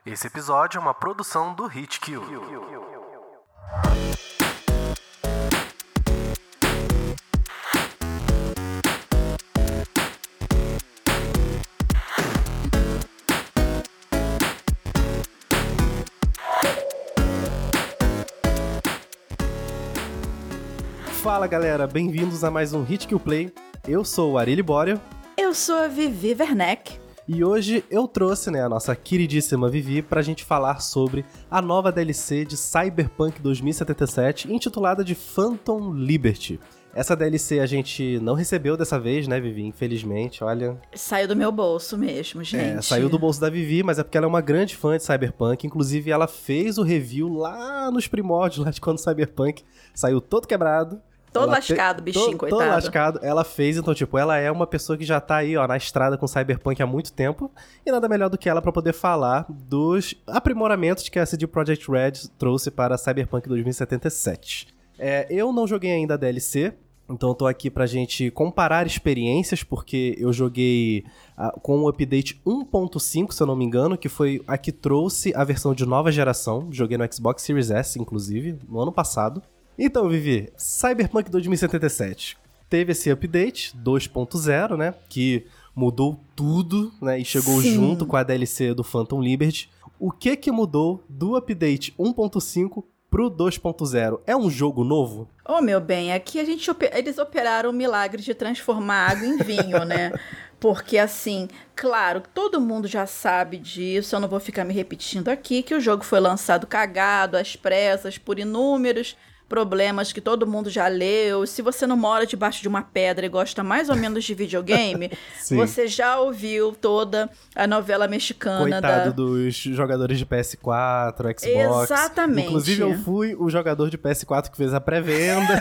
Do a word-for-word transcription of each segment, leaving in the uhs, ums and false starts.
Esse episódio é uma produção do Hitkill. Fala galera, bem-vindos a mais um Hitkill Play. Eu sou o Ari Libório. Eu sou a Vivi Werneck. E hoje eu trouxe, né, a nossa queridíssima Vivi pra gente falar sobre a nova D L C de Cyberpunk dois mil e setenta e sete, intitulada de Phantom Liberty. Essa D L C a gente não recebeu dessa vez, né, Vivi? Infelizmente, olha... Saiu do meu bolso mesmo, gente. É, saiu do bolso da Vivi, mas é porque ela é uma grande fã de Cyberpunk. Inclusive, ela fez o review lá nos primórdios, lá de quando o Cyberpunk saiu todo quebrado. Todo ela lascado, te... bichinho, todo, coitado. Todo lascado. Ela fez, então, tipo, ela é uma pessoa que já tá aí, ó, na estrada com Cyberpunk há muito tempo. E nada melhor do que ela pra poder falar dos aprimoramentos que a C D Projekt Red trouxe para Cyberpunk dois mil e setenta e sete. É, eu não joguei ainda a D L C, então eu tô aqui pra gente comparar experiências, porque eu joguei uh, com o update um ponto cinco, se eu não me engano, que foi a que trouxe a versão de nova geração. Joguei no Xbox Series S, inclusive, no ano passado. Então, Vivi, Cyberpunk dois mil e setenta e sete teve esse update dois ponto zero, né, que mudou tudo, né, e chegou Sim. junto com a D L C do Phantom Liberty. O que que mudou do update um ponto cinco pro dois ponto zero? É um jogo novo? Oh, meu bem, aqui a gente, eles operaram o milagre de transformar água em vinho, né? Porque, assim, claro, todo mundo já sabe disso, eu não vou ficar me repetindo aqui, que o jogo foi lançado cagado, às pressas, por inúmeros problemas que todo mundo já leu. Se você não mora debaixo de uma pedra e gosta mais ou menos de videogame, você já ouviu toda a novela mexicana. Coitado da... dos jogadores de P S quatro, Xbox. Exatamente. Inclusive, eu fui o jogador de P S quatro que fez a pré-venda.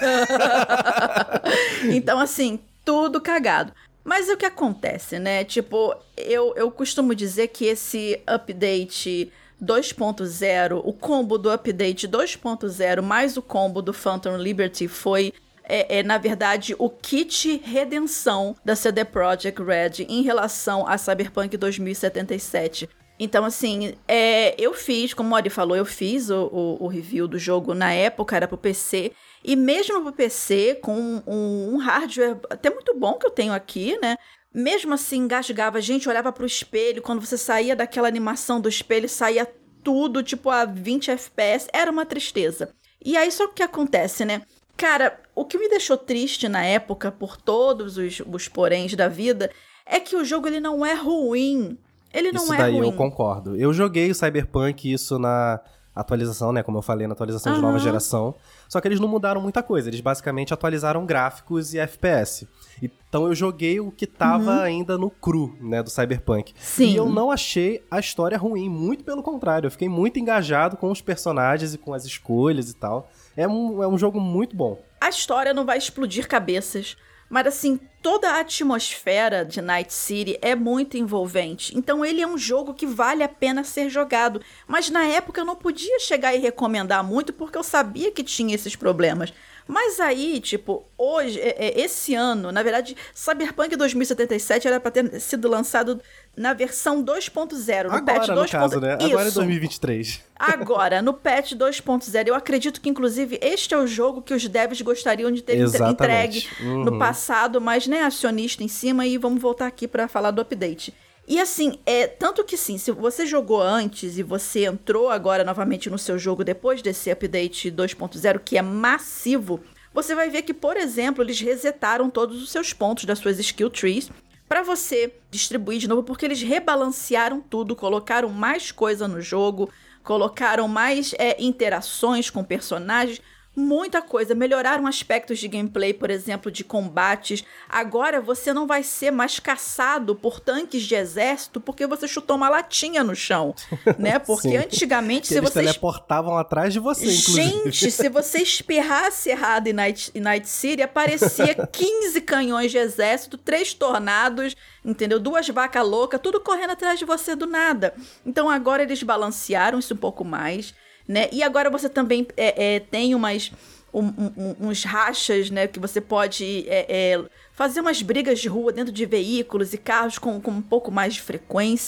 Então, assim, tudo cagado. Mas o que acontece, né? Tipo, eu, eu costumo dizer que esse update dois ponto zero, o combo do update dois ponto zero mais o combo do Phantom Liberty foi, é, é, na verdade, o kit redenção da C D Projekt Red em relação a Cyberpunk dois mil e setenta e sete. Então, assim, é, eu fiz, como o Ari falou, eu fiz o, o, o review do jogo na época, era pro P C, e mesmo pro P C, com um, um hardware até muito bom que eu tenho aqui, né? Mesmo assim, engasgava, a gente olhava pro espelho, quando você saía daquela animação do espelho, saía tudo, tipo, a vinte F P S, era uma tristeza. E aí, só o que acontece, né? Cara, o que me deixou triste na época, por todos os, os poréns da vida, é que o jogo, ele não é ruim. Ele não isso é daí ruim. Eu concordo. Eu joguei o Cyberpunk, isso na atualização, né? Como eu falei, na atualização Uhum. de nova geração. Só que eles não mudaram muita coisa. Eles basicamente atualizaram gráficos e F P S. Então eu joguei o que tava uhum. ainda no cru, né? Do Cyberpunk. Sim. E eu não achei a história ruim. Muito pelo contrário. Eu fiquei muito engajado com os personagens e com as escolhas e tal. É um, é um jogo muito bom. A história não vai explodir cabeças. Mas, assim, toda a atmosfera de Night City é muito envolvente. Então, ele é um jogo que vale a pena ser jogado. Mas, na época, eu não podia chegar e recomendar muito, porque eu sabia que tinha esses problemas. Mas aí, tipo, hoje, esse ano, na verdade, Cyberpunk dois mil e setenta e sete era pra ter sido lançado na versão dois ponto zero. No Agora, patch no dois. caso, né? Isso. Agora é dois mil e vinte e três. Agora, no patch dois ponto zero. Eu acredito que, inclusive, este é o jogo que os devs gostariam de ter Exatamente. entregue uhum. no passado, mas, né, acionista em cima, e vamos voltar aqui pra falar do update. E assim, é tanto que sim, se você jogou antes e você entrou agora novamente no seu jogo depois desse update dois ponto zero, que é massivo, você vai ver que, por exemplo, eles resetaram todos os seus pontos das suas skill trees para você distribuir de novo, porque eles rebalancearam tudo, colocaram mais coisa no jogo, colocaram mais é, interações com personagens, muita coisa. Melhoraram aspectos de gameplay, por exemplo, de combates. Agora você não vai ser mais caçado por tanques de exército porque você chutou uma latinha no chão, né? Porque Sim. antigamente, que se eles você... teleportavam atrás de você, inclusive. Gente, se você espirrasse errado em Night, em Night City, aparecia quinze canhões de exército, três tornados, entendeu? Duas vacas loucas, tudo correndo atrás de você do nada. Então agora eles balancearam isso um pouco mais, né? E agora você também é, é, tem umas, um, um, uns rachas, né? Que você pode é, é, fazer umas brigas de rua dentro de veículos e carros com, com um pouco mais de frequência.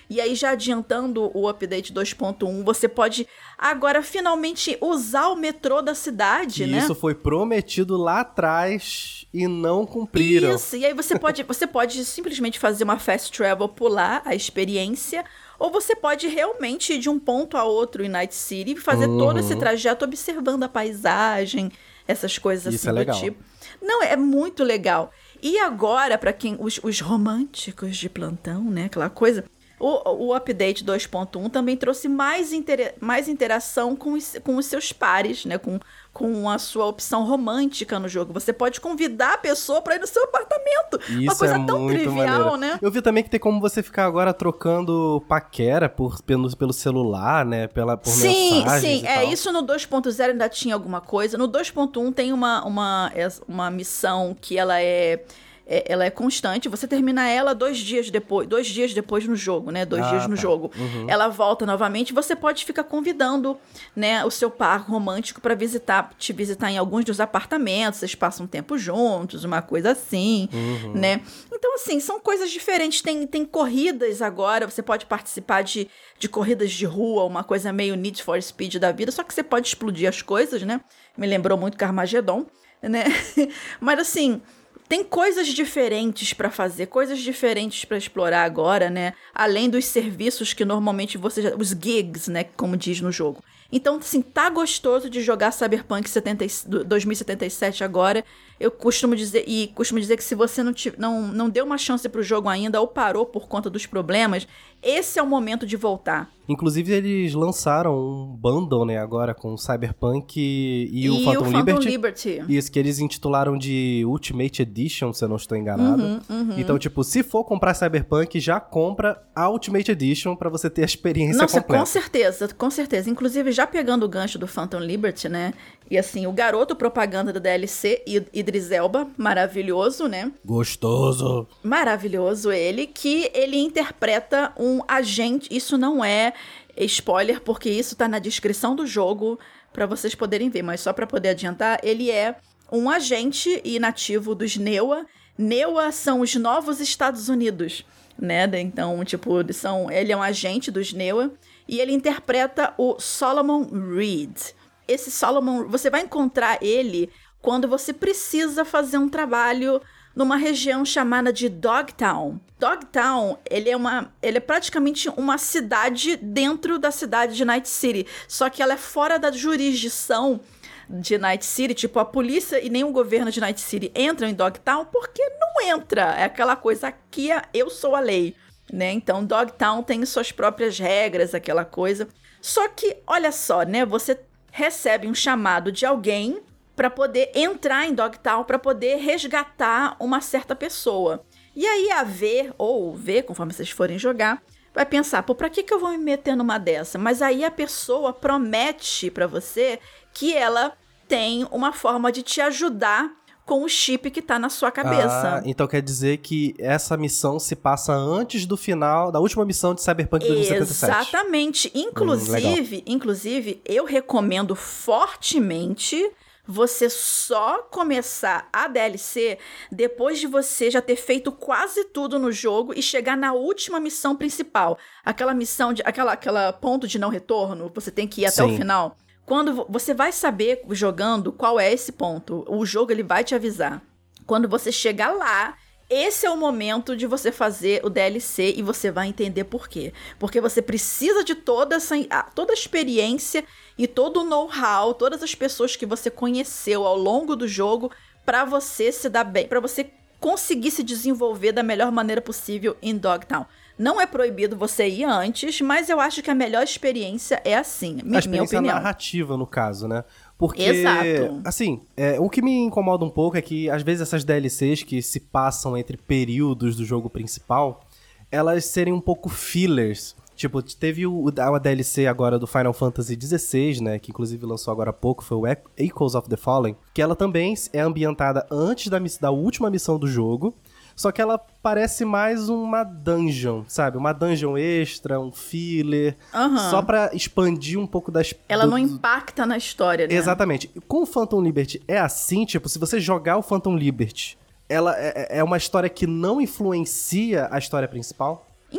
E aí, já adiantando o update dois ponto um, você pode agora finalmente usar o metrô da cidade, e né? Isso foi prometido lá atrás e não cumpriram. Isso, e aí você pode, você pode simplesmente fazer uma fast travel, pular a experiência, ou você pode realmente ir de um ponto a outro em Night City e fazer Uhum. todo esse trajeto observando a paisagem, essas coisas Isso assim é do legal. tipo. Não, é muito legal. E agora, pra quem os, os românticos de plantão, né, aquela coisa, o, o update dois ponto um também trouxe mais, intera mais interação com os, com os seus pares, né, com, com a sua opção romântica no jogo. Você pode convidar a pessoa pra ir no seu apartamento. Isso Uma coisa é tão muito trivial, maneiro. né? Eu vi também que tem como você ficar agora trocando paquera por, pelo, pelo celular, né? Pela, por Sim, mensagens sim. e É, tal. isso no dois ponto zero ainda tinha alguma coisa. No dois ponto um tem uma, uma, uma missão que ela é, é, ela é constante. Você termina ela dois dias depois, dois dias depois no jogo, né? Dois Ah, dias no tá. jogo. Uhum. Ela volta novamente. Você pode ficar convidando, né, o seu par romântico para visitar, te visitar em alguns dos apartamentos. Vocês passam um tempo juntos, uma coisa assim, Uhum. né? Então, assim, são coisas diferentes. Tem, tem corridas agora. Você pode participar de, de corridas de rua, uma coisa meio Need for Speed da vida. Só que você pode explodir as coisas, né? Me lembrou muito Carmageddon, né? Mas, assim, tem coisas diferentes pra fazer, coisas diferentes pra explorar agora, né? Além dos serviços que normalmente você já... Os gigs, né? Como diz no jogo. Então, assim, tá gostoso de jogar Cyberpunk setenta, dois mil e setenta e sete agora. Eu costumo dizer, e costumo dizer que se você não, te, não, não deu uma chance pro jogo ainda ou parou por conta dos problemas, esse é o momento de voltar. Inclusive, eles lançaram um bundle, né, agora com o Cyberpunk e, e, E o Phantom, o Phantom Liberty. Liberty. Isso, que eles intitularam de Ultimate Edition, se eu não estou enganado. Uhum, uhum. Então, tipo, se for comprar Cyberpunk, já compra a Ultimate Edition pra você ter a experiência Nossa, completa. com certeza, com certeza. Inclusive, já pegando o gancho do Phantom Liberty, né? E assim, o garoto propaganda do D L C, Idris Elba, maravilhoso, né? Gostoso. Maravilhoso ele, que ele interpreta um agente. Isso não é spoiler, porque isso tá na descrição do jogo pra vocês poderem ver, mas só pra poder adiantar, ele é um agente e nativo dos Newa. Newa são os novos Estados Unidos, né? Então, tipo, são, ele é um agente dos Newa e ele interpreta o Solomon Reed. Esse Solomon, você vai encontrar ele quando você precisa fazer um trabalho numa região chamada de Dogtown. Dogtown, ele é, uma, ele é praticamente uma cidade dentro da cidade de Night City, só que ela é fora da jurisdição de Night City. Tipo, a polícia e nem o governo de Night City entram em Dogtown porque não entra. É aquela coisa, aqui é, eu sou a lei, né? Então, Dogtown tem suas próprias regras, aquela coisa. Só que, olha só, né? Você recebe um chamado de alguém para poder entrar em Dogtown, para poder resgatar uma certa pessoa. E aí a V, ou V, conforme vocês forem jogar, vai pensar, pô, pra que que eu vou me meter numa dessa? Mas aí a pessoa promete para você que ela tem uma forma de te ajudar com o chip que tá na sua cabeça. Ah, então quer dizer que essa missão se passa antes do final, da última missão de Cyberpunk dois mil e setenta e sete. Exatamente. Inclusive, hum, inclusive, eu recomendo fortemente você só começar a D L C depois de você já ter feito quase tudo no jogo e chegar na última missão principal. Aquela missão, de, aquela, aquela ponto de não retorno, você tem que ir até Sim. o final. Quando você vai saber, jogando, qual é esse ponto. O jogo ele vai te avisar. Quando você chegar lá, esse é o momento de você fazer o D L C e você vai entender por quê. Porque você precisa de toda essa toda a experiência e todo o know-how, todas as pessoas que você conheceu ao longo do jogo para você se dar bem, para você conseguir se desenvolver da melhor maneira possível em Dogtown. Não é proibido você ir antes, mas eu acho que a melhor experiência é assim, minha, a experiência minha opinião. narrativa, no caso, né? Porque, Exato. assim, é, o que me incomoda um pouco é que, às vezes, essas D L Cs que se passam entre períodos do jogo principal, elas serem um pouco fillers. Tipo, teve o, a D L C agora do Final Fantasy dezesseis, né? Que, inclusive, lançou agora há pouco, foi o Echoes of the Fallen. Que ela também é ambientada antes da, da última missão do jogo. Só que ela parece mais uma dungeon, sabe? Uma dungeon extra, um filler. Uhum. Só pra expandir um pouco das... Ela do, não impacta na história, né? Exatamente. Com o Phantom Liberty é assim, tipo, se você jogar o Phantom Liberty, ela é, é uma história que não influencia a história principal? Então,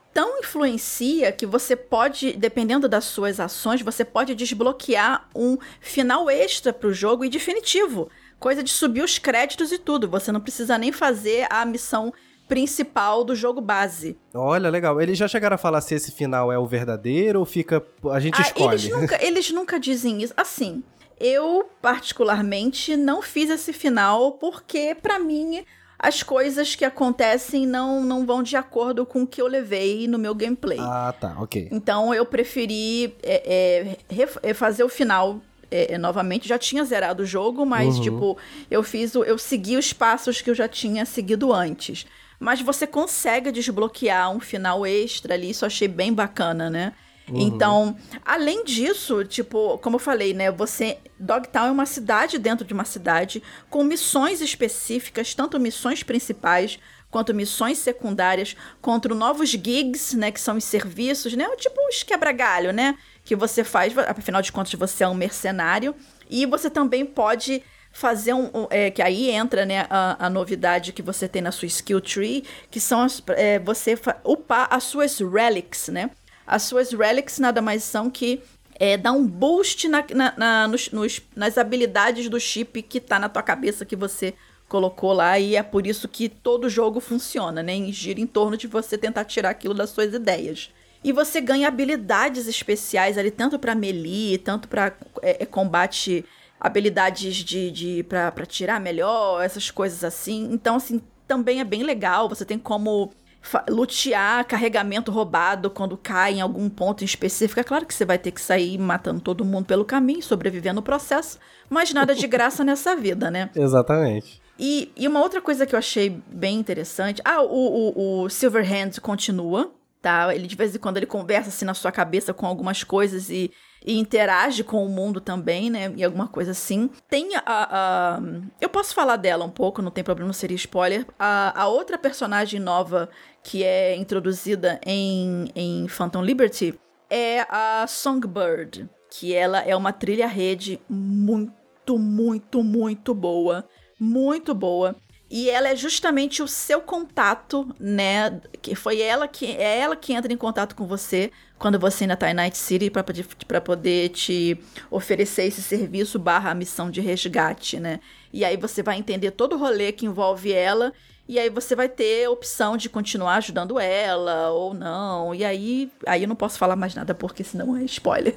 tão influencia que você pode, dependendo das suas ações, você pode desbloquear um final extra pro jogo e definitivo. Coisa de subir os créditos e tudo. Você não precisa nem fazer a missão principal do jogo base. Olha, legal. Eles já chegaram a falar se esse final é o verdadeiro ou fica... A gente ah, escolhe. Eles nunca, eles nunca dizem isso. Assim, eu particularmente não fiz esse final porque, pra mim, as coisas que acontecem não, não vão de acordo com o que eu levei no meu gameplay. Ah, tá. Ok. Então, eu preferi é, é, fazer o final... É, novamente, já tinha zerado o jogo, mas, uhum. tipo, eu fiz o, eu segui os passos que eu já tinha seguido antes. Mas você consegue desbloquear um final extra ali, isso eu achei bem bacana, né? Uhum. Então, além disso, tipo, como eu falei, né, você... Dogtown é uma cidade dentro de uma cidade, com missões específicas, tanto missões principais, quanto missões secundárias, contra novos gigs, né, que são os serviços, né, tipo os quebra-galho, né, que você faz, afinal de contas você é um mercenário, e você também pode fazer um, um é, que aí entra, né, a, a novidade que você tem na sua skill tree, que são as, é, você fa- upar as suas relics, né, as suas relics nada mais são que é, dá um boost na, na, na, nos, nos, nas habilidades do chip que tá na tua cabeça, que você colocou lá, e é por isso que todo jogo funciona, né? E gira em torno de você tentar tirar aquilo das suas ideias. E você ganha habilidades especiais ali, tanto pra melee, tanto pra é, combate, habilidades de, de, pra, pra tirar melhor, essas coisas assim. Então, assim, também é bem legal. Você tem como fa- lutear carregamento roubado quando cai em algum ponto em específico. É claro que você vai ter que sair matando todo mundo pelo caminho, sobrevivendo no processo, mas nada de graça nessa vida, né? Exatamente. E, e uma outra coisa que eu achei bem interessante... Ah, o, o, o Silverhand continua, tá? Ele, de vez em quando, ele conversa, assim, na sua cabeça com algumas coisas e, e interage com o mundo também, né? E alguma coisa assim. Tem a... a eu posso falar dela um pouco, não tem problema, não seria spoiler. A, a outra personagem nova que é introduzida em, em Phantom Liberty é a Songbird, que ela é uma trilha-rede muito, muito, muito boa. Muito boa. E ela é justamente o seu contato, né? Que foi ela que é ela que entra em contato com você quando você ainda tá em Night City para poder, pra poder te oferecer esse serviço barra missão de resgate, né? E aí você vai entender todo o rolê que envolve ela. E aí você vai ter a opção de continuar ajudando ela ou não. E aí, aí eu não posso falar mais nada porque senão é spoiler.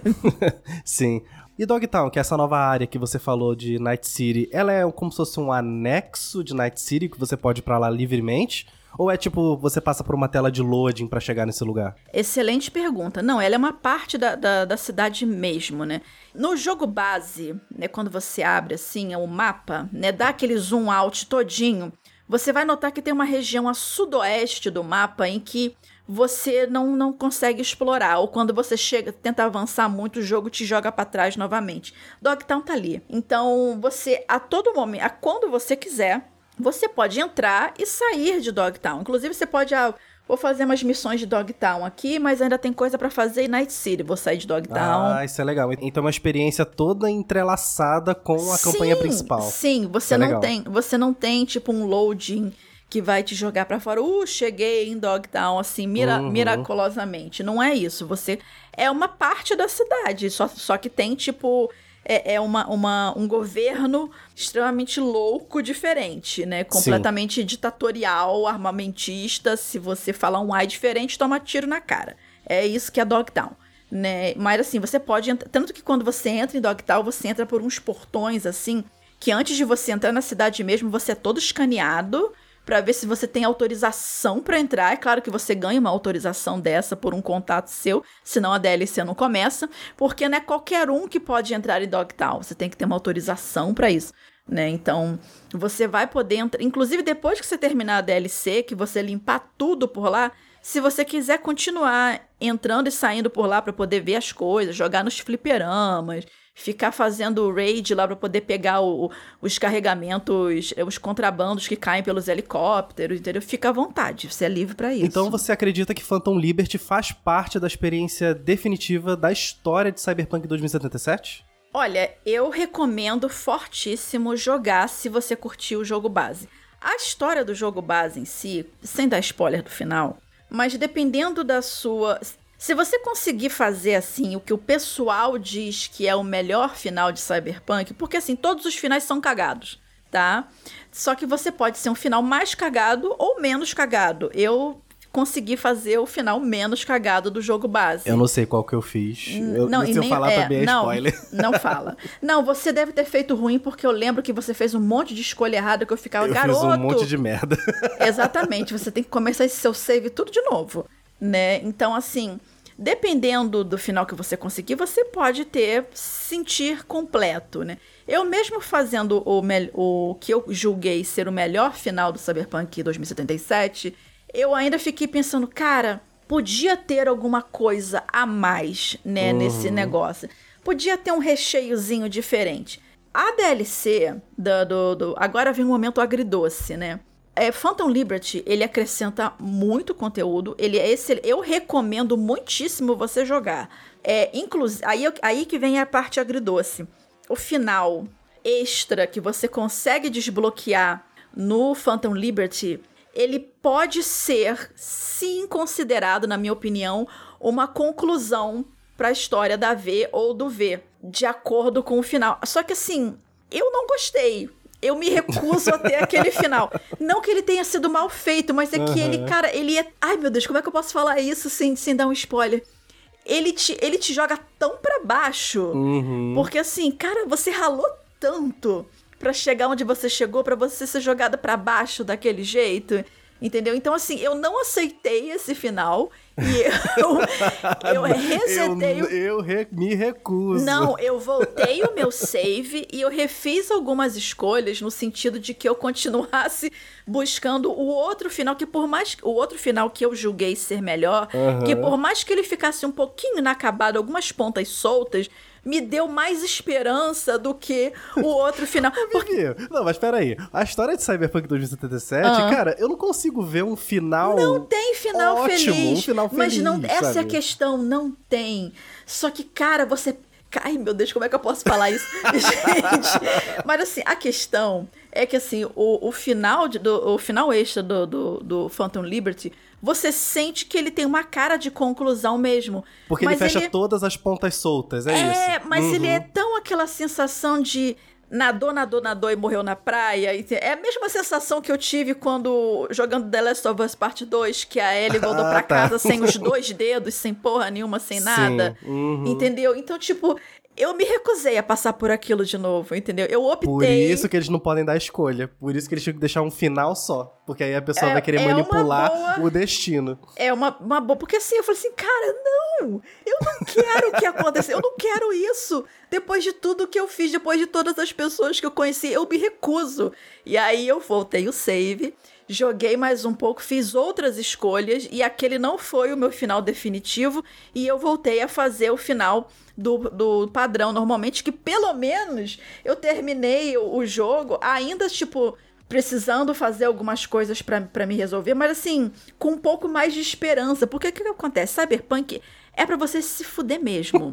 Sim. E Dogtown, que é essa nova área que você falou de Night City, ela é como se fosse um anexo de Night City que você pode ir pra lá livremente? Ou é tipo, você passa por uma tela de loading pra chegar nesse lugar? Excelente pergunta. Não, ela é uma parte da, da, da cidade mesmo, né? No jogo base, né, quando você abre assim o mapa, né, dá aquele zoom out todinho, você vai notar que tem uma região a sudoeste do mapa em que você não, não consegue explorar, ou quando você chega, tenta avançar muito, o jogo te joga pra trás novamente. Dogtown tá ali. Então, você, a todo momento, a quando você quiser, você pode entrar e sair de Dogtown. Inclusive, você pode, ah, vou fazer umas missões de Dogtown aqui, mas ainda tem coisa pra fazer em Night City, vou sair de Dogtown. Ah, isso é legal. Então, é uma experiência toda entrelaçada com a sim, campanha principal. Sim, você, é não tem, você não tem, tipo, um loading que vai te jogar pra fora, uh, cheguei em Dogtown, assim, mira- uhum. miraculosamente. Não é isso, você é uma parte da cidade, só, só que tem, tipo, é, é uma, uma, um governo extremamente louco, diferente, né? Completamente sim. ditatorial, armamentista, se você falar um ai diferente, toma tiro na cara. É isso que é Dogtown, né? Mas, assim, você pode entrar, tanto que quando você entra em Dogtown, você entra por uns portões, assim, que antes de você entrar na cidade mesmo, você é todo escaneado, pra ver se você tem autorização pra entrar. É claro que você ganha uma autorização dessa por um contato seu, senão a D L C não começa, porque não é qualquer um que pode entrar em Dogtown, você tem que ter uma autorização pra isso, né? Então, você vai poder entrar, inclusive depois que você terminar a D L C, que você limpar tudo por lá, se você quiser continuar entrando e saindo por lá pra poder ver as coisas, jogar nos fliperamas, ficar fazendo raid lá pra poder pegar o, os carregamentos, os contrabandos que caem pelos helicópteros, entendeu? Fica à vontade, você é livre pra isso. Então você acredita que Phantom Liberty faz parte da experiência definitiva da história de Cyberpunk dois mil e setenta e sete? Olha, eu recomendo fortíssimo jogar se você curtir o jogo base. A história do jogo base em si, sem dar spoiler do final, mas dependendo da sua... Se você conseguir fazer, assim, o que o pessoal diz que é o melhor final de Cyberpunk, porque, assim, todos os finais são cagados, tá? Só que você pode ser um final mais cagado ou menos cagado. Eu consegui fazer o final menos cagado do jogo base. Eu não sei qual que eu fiz. Eu, não, se e eu nem, falar é, também é não, spoiler. Não fala. Não, você deve ter feito ruim, porque eu lembro que você fez um monte de escolha errada que eu ficava, eu garoto... Eu fiz um monte de merda. Exatamente, você tem que começar esse seu save tudo de novo, né? Então, assim... Dependendo do final que você conseguir, você pode ter, sentir completo, né? Eu mesmo fazendo o, o que eu julguei ser o melhor final do Cyberpunk dois mil e setenta e sete, eu ainda fiquei pensando, cara, podia ter alguma coisa a mais, né, uhum. nesse negócio. Podia ter um recheiozinho diferente. A D L C, do, do, do, agora vem um momento agridoce, né? É, Phantom Liberty, ele acrescenta muito conteúdo, ele é excelente, eu recomendo muitíssimo você jogar. É, inclusive, aí, aí que vem a parte agridoce. O final extra que você consegue desbloquear no Phantom Liberty, ele pode ser, sim, considerado, na minha opinião, uma conclusão para a história da V ou do V, de acordo com o final. Só que assim, eu não gostei. Eu me recuso a ter aquele final. Não que ele tenha sido mal feito, mas é que uhum. ele, cara, ele é... Ai, meu Deus, como é que eu posso falar isso sem, sem dar um spoiler? Ele te, ele te joga tão pra baixo. Uhum. Porque assim, cara, você ralou tanto pra chegar onde você chegou, pra você ser jogada pra baixo daquele jeito. Entendeu? Então, assim, eu não aceitei esse final e eu, eu resetei... Eu, eu re, me recuso. Não, eu voltei o meu save e eu refiz algumas escolhas no sentido de que eu continuasse buscando o outro final, que por mais... O outro final que eu julguei ser melhor, uhum. que por mais que ele ficasse um pouquinho inacabado, algumas pontas soltas, me deu mais esperança do que o outro final. Porque... Não, mas peraí. A história de Cyberpunk dois mil e setenta e sete, uhum. cara, eu não consigo ver um final Não tem final ótimo, feliz. Um final mas feliz, não, essa sabe? é a questão, não tem. Só que, cara, você... Ai, meu Deus, como é que eu posso falar isso? Gente, mas assim, a questão é que assim, o, o, final, de, do, o final extra do, do, do Phantom Liberty, você sente que ele tem uma cara de conclusão mesmo. Porque mas ele fecha ele... todas as pontas soltas, é, é isso? É, mas uhum. ele é tão aquela sensação de... Nadou, nadou, nadou e morreu na praia. É a mesma sensação que eu tive quando jogando The Last of Us Part dois, que a Ellie voltou pra ah, tá. casa sem os dois dedos, sem porra nenhuma, sem Sim. nada. Uhum. Entendeu? Então, tipo, eu me recusei a passar por aquilo de novo, entendeu? Eu optei... Por isso que eles não podem dar escolha. Por isso que eles tinham que deixar um final só. Porque aí a pessoa é, vai querer é manipular boa... o destino. É uma, uma boa... Porque assim, eu falei assim, cara, não! Eu não quero o que aconteceu. Eu não quero isso. Depois de tudo que eu fiz, depois de todas as pessoas que eu conheci, eu me recuso. E aí eu voltei o save, joguei mais um pouco, fiz outras escolhas, e aquele não foi o meu final definitivo, e eu voltei a fazer o final do, do padrão normalmente, que pelo menos eu terminei o, o jogo ainda, tipo... precisando fazer algumas coisas pra, pra me resolver, mas assim, com um pouco mais de esperança. Porque o que, que acontece? Cyberpunk é pra você se fuder mesmo,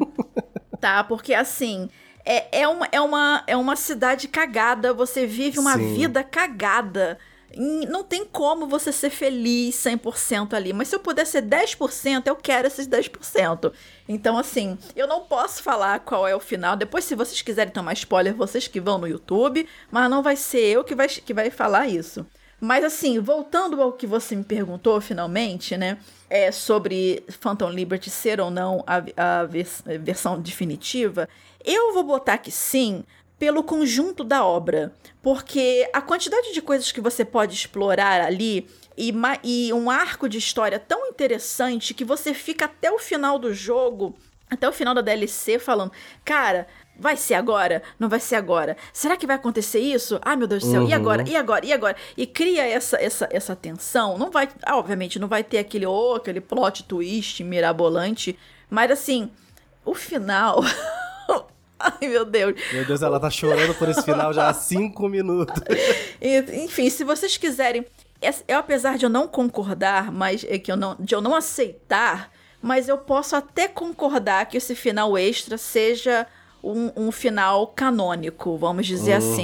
tá? Porque assim, é, é, uma, é, uma, é uma cidade cagada, você vive uma Sim. vida cagada. Não tem como você ser feliz cem por cento ali, mas se eu puder ser dez por cento, eu quero esses dez por cento. Então, assim, eu não posso falar qual é o final. Depois, se vocês quiserem tomar spoiler, vocês que vão no YouTube, mas não vai ser eu que vai, que vai falar isso. Mas, assim, voltando ao que você me perguntou, finalmente, né, é, sobre Phantom Liberty ser ou não a, a, vers- a versão definitiva, eu vou botar que sim, pelo conjunto da obra, porque a quantidade de coisas que você pode explorar ali e, e um arco de história tão interessante que você fica até o final do jogo, até o final da D L C falando, cara, vai ser agora? Não vai ser agora? Será que vai acontecer isso? Ai, meu Deus do céu, uhum. e agora? E agora? E agora? E cria essa, essa, essa tensão, não vai, obviamente, não vai ter aquele, oh, aquele plot twist mirabolante, mas assim, o final... Ai, meu Deus. Meu Deus, ela tá chorando por esse final já há cinco minutos. Enfim, se vocês quiserem... Eu, apesar de eu não concordar, mas é que eu não, de eu não aceitar, mas eu posso até concordar que esse final extra seja um, um final canônico, vamos dizer uhum. assim.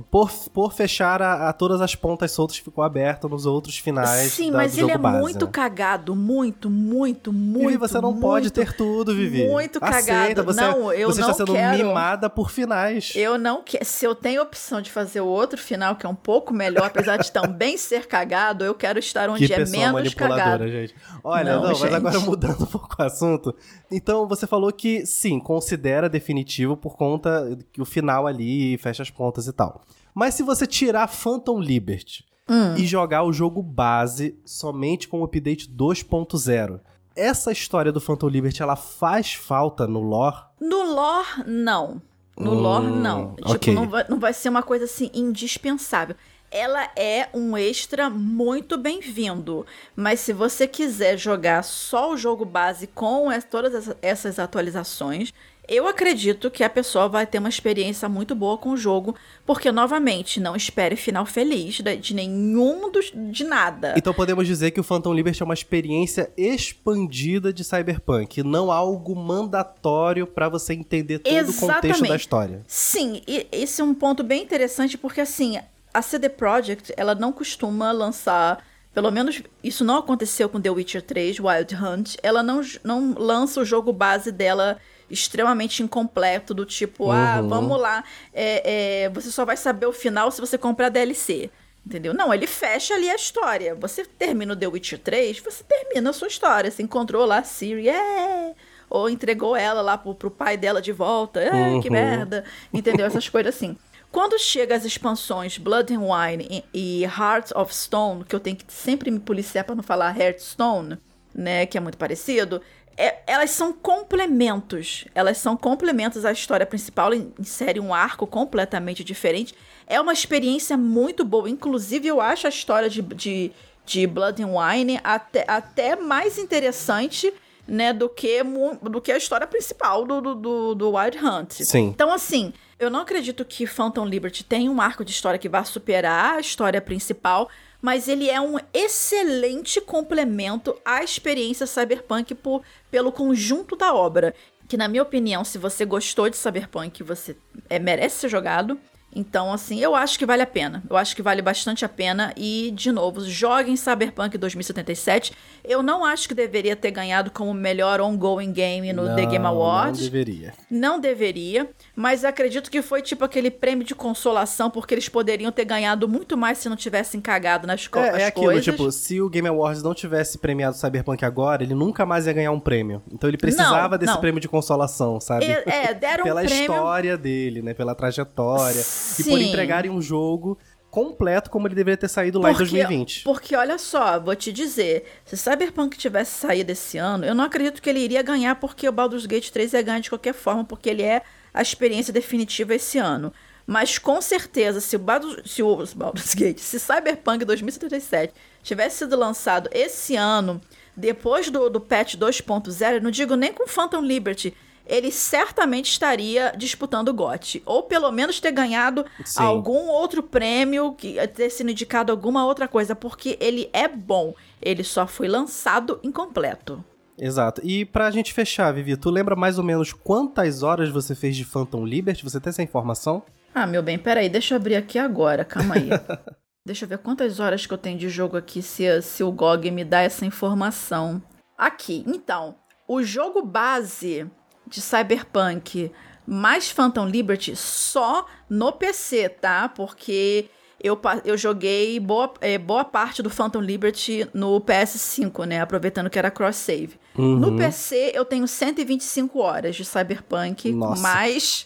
mesmo. Por, por fechar a, a todas as pontas soltas que ficou aberto nos outros finais Sim, da, mas do ele jogo é base, muito né? cagado, muito, muito, muito, E você não muito, pode ter tudo, Vivi. Muito Aceita, cagado. você, não, eu você não está sendo quero. mimada por finais. Eu não quero. Se eu tenho a opção de fazer o outro final, que é um pouco melhor, apesar de também ser cagado, eu quero estar onde que é pessoa menos manipuladora, cagado. gente. Olha, Não, não, gente. mas agora mudando um pouco o assunto. Então, você falou que, sim, considera definitivo por conta que o final ali fecha as pontas e tal. Mas se você tirar Phantom Liberty Hum. e jogar o jogo base somente com o update dois ponto zero, essa história do Phantom Liberty, ela faz falta no lore? No lore, não. No Hum, lore, não. Tipo, ok. não vai, não vai ser uma coisa assim indispensável. Ela é um extra muito bem-vindo. Mas se você quiser jogar só o jogo base com es- todas essa- essas atualizações, eu acredito que a pessoa vai ter uma experiência muito boa com o jogo. Porque, novamente, não espere final feliz de, de nenhum dos, de nada. Então podemos dizer que o Phantom Liberty é uma experiência expandida de Cyberpunk, não algo mandatório pra você entender todo o contexto Exatamente. da história. Sim, e esse é um ponto bem interessante, porque assim, a C D Projekt, ela não costuma lançar, pelo menos isso não aconteceu com The Witcher três, Wild Hunt, ela não, não lança o jogo base dela extremamente incompleto, do tipo, Uhum. ah, vamos lá, é, é, você só vai saber o final se você comprar D L C. Entendeu? Não, ele fecha ali a história. Você termina o The Witcher três, você termina a sua história. Você encontrou lá a Ciri, é... ou entregou ela lá pro, pro pai dela de volta. É, que Uhum. merda. Entendeu? Essas coisas assim. Quando chega as expansões Blood and Wine e, e Heart of Stone, que eu tenho que sempre me policiar pra não falar Hearthstone, né, que é muito parecido, é, elas são complementos. Elas são complementos à história principal, insere um arco completamente diferente. É uma experiência muito boa. Inclusive, eu acho a história de, de, de Blood and Wine até, até mais interessante, né, do que, do que a história principal do, do, do, do Wild Hunt. Sim. Então, assim, eu não acredito que Phantom Liberty tenha um arco de história que vá superar a história principal, mas ele é um excelente complemento à experiência Cyberpunk por, pelo conjunto da obra. Que, na minha opinião, se você gostou de Cyberpunk, você é, merece ser jogado. Então, assim, eu acho que vale a pena. Eu acho que vale bastante a pena. E, de novo, joguem Cyberpunk dois mil e setenta e sete. Eu não acho que deveria ter ganhado como melhor ongoing game no não, The Game Awards. Não deveria. Não deveria. Mas acredito que foi tipo aquele prêmio de consolação, porque eles poderiam ter ganhado muito mais se não tivessem cagado nas co- É, as é aquilo, coisas. tipo, se o Game Awards não tivesse premiado Cyberpunk agora, ele nunca mais ia ganhar um prêmio. Então ele precisava Não, desse não. prêmio de consolação, sabe? É, é, deram Pela um prêmio... história dele, né? Pela trajetória. Sim. E por entregarem um jogo completo como ele deveria ter saído lá em dois mil e vinte. Porque, olha só, vou te dizer, se Cyberpunk tivesse saído esse ano, eu não acredito que ele iria ganhar, porque o Baldur's Gate três ia ganhar de qualquer forma, porque ele é a experiência definitiva esse ano. Mas, com certeza, se o Baldur's, se o Baldur's Gate, se Cyberpunk dois mil e setenta e sete tivesse sido lançado esse ano, depois do, do patch dois ponto zero, eu não digo nem com Phantom Liberty, ele certamente estaria disputando o G O T. Ou pelo menos ter ganhado Sim. algum outro prêmio, que- ter sido indicado alguma outra coisa, porque ele é bom. Ele só foi lançado incompleto. Exato. E pra gente fechar, Vivi, tu lembra mais ou menos quantas horas você fez de Phantom Liberty? Você tem essa informação? Ah, meu bem, peraí, deixa eu abrir aqui agora, calma aí. Deixa eu ver quantas horas que eu tenho de jogo aqui, se, se o G O G me dá essa informação. Aqui, então, o jogo base de Cyberpunk mais Phantom Liberty só no P C, tá? Porque eu, pa- eu joguei boa, é, boa parte do Phantom Liberty no P S cinco, né? Aproveitando que era cross-save. Uhum. No P C eu tenho cento e vinte e cinco horas de Cyberpunk, Nossa. mais,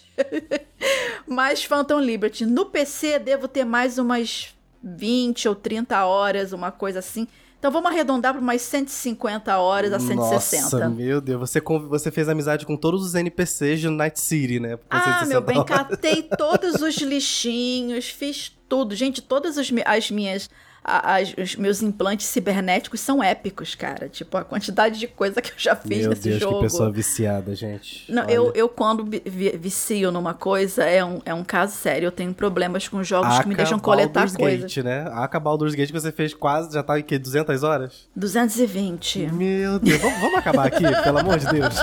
mais Phantom Liberty. No P C devo ter mais umas vinte ou trinta horas, uma coisa assim. Então vamos arredondar para umas cento e cinquenta horas a cento e sessenta. Nossa, meu Deus. Você, conv- você fez amizade com todos os N P Cs de Night City, né? Com Ah, cento e sessenta meu bem, horas. catei todos os lixinhos, fiz tudo. Gente, todas as, mi- as minhas... a- as- os meus implantes cibernéticos são épicos, cara. Tipo, a quantidade de coisa que eu já fiz Meu nesse Deus, jogo. que pessoa viciada, gente. Não, Olha. eu, eu quando vi- vi- vicio numa coisa, é um, é um caso sério. Eu tenho problemas com jogos que me Aka deixam coletar Baldur's coisas. Gate, né? Aka Baldur's Gate que você fez quase, já tá em quê? duzentas horas? duzentos e vinte. Meu Deus, vamos, vamos acabar aqui, pelo amor de Deus.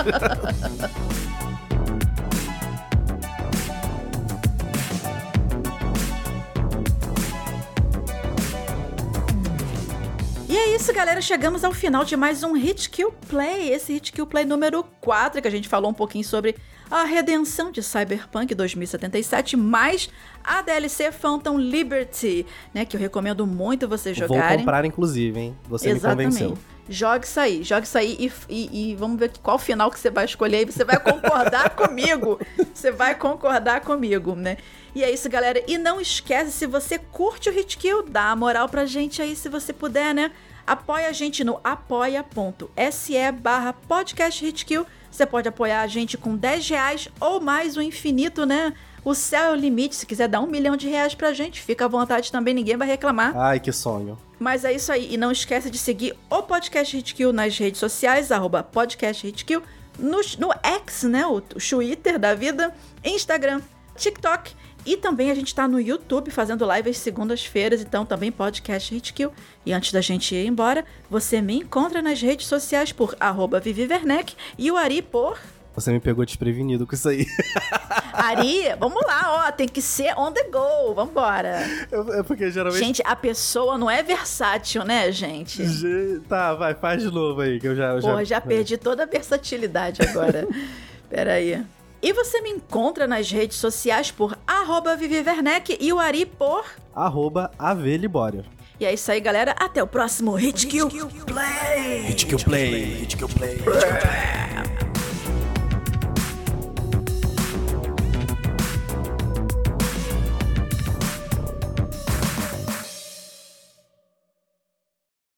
isso, galera, chegamos ao final de mais um Hit Kill Play. Esse Hit Kill Play número quatro, que a gente falou um pouquinho sobre a redenção de Cyberpunk dois mil e setenta e sete, mais a D L C Phantom Liberty, né, que eu recomendo muito vocês jogarem. Vou comprar, inclusive, hein? Você Exatamente. me convenceu. Jogue isso aí, jogue isso aí e, e, e vamos ver qual final que você vai escolher aí. Você vai concordar comigo. Você vai concordar comigo, né? E é isso, galera. E não esquece, se você curte o Hit Kill, dá a moral pra gente aí, se você puder, né? Apoia a gente no apoia.se barra podcast Hit Kill. Você pode apoiar a gente com dez reais ou mais, o infinito, né? O céu é o limite. Se quiser dar um milhão de reais pra gente, fica à vontade também, ninguém vai reclamar. Ai, que sonho. Mas é isso aí. E não esquece de seguir o Podcast Hit Kill nas redes sociais, arroba Podcast Hit Kill, no, no X, né? O, o Twitter da vida, Instagram, TikTok. E também a gente tá no YouTube fazendo live às segundas-feiras, então também Podcast Hit Kill. E antes da gente ir embora, você me encontra nas redes sociais por arroba Vivi Werneck e o Ari por... Você me pegou desprevenido com isso aí. Ari, vamos lá, ó, tem que ser on the go, vambora. É porque geralmente... Gente, a pessoa não é versátil, né, gente? Ge... Tá, vai, faz de novo aí, que eu já... Eu Porra, já, já perdi toda a versatilidade agora. Peraí. E você me encontra nas redes sociais por arroba Vivi Werneck e o Ari por... arroba Avelibório. E é isso aí, galera. Até o próximo Hit Kill Play! Hit Kill Play! Hit Kill Play! Hit Kill Play!